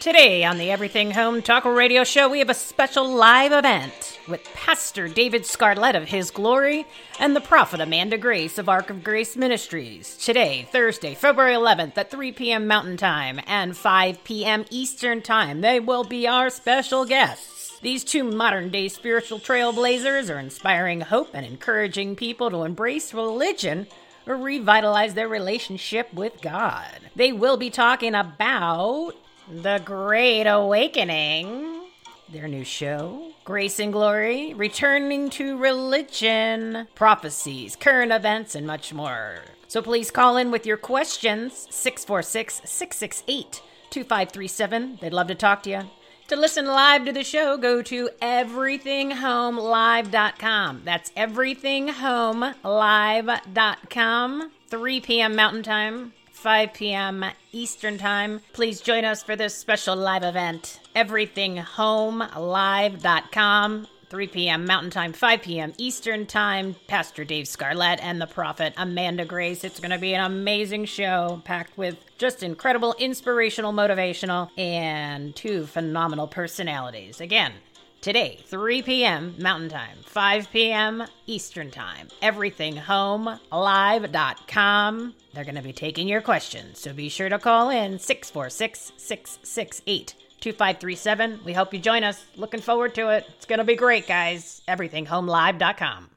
Today on the Everything Home Talk Radio Show, we have a special live event with Pastor David Scarlett of His Glory and the Prophet Amanda Grace of Ark of Grace Ministries. Today, Thursday, February 11th at 3 p.m. Mountain Time and 5 p.m. Eastern Time. They will be our special guests. These two modern-day spiritual trailblazers are inspiring hope and encouraging people to embrace religion or revitalize their relationship with God. They will be talking about The Great Awakening, their new show, Grace and Glory, returning to religion, prophecies, current events, and much more. So please call in with your questions, 646-668-2537. They'd love to talk to you. To listen live to the show, go to everythingHomeLive.com. That's everythingHomeLive.com, 3 p.m. Mountain Time, 5 p.m. Eastern Time. Please join us for this special live event. EverythingHomeLive.com, 3 p.m. Mountain Time, 5 p.m. Eastern Time. Pastor Dave Scarlett and the Prophet Amanda Grace. It's going to be an amazing show packed with just incredible, inspirational, motivational, and two phenomenal personalities. Again, today, 3 p.m. Mountain Time, 5 p.m. Eastern Time. EverythingHomeLive.com. They're going to be taking your questions, so be sure to call in 646-668-2537. We hope you join us. Looking forward to it. It's going to be great, guys. EverythingHomeLive.com.